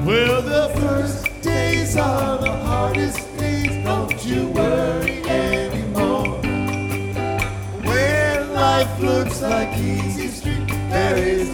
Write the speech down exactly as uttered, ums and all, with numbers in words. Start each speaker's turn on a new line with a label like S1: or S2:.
S1: Well, the first days are the hardest days. Don't you worry anymore. When life looks like easy street, there is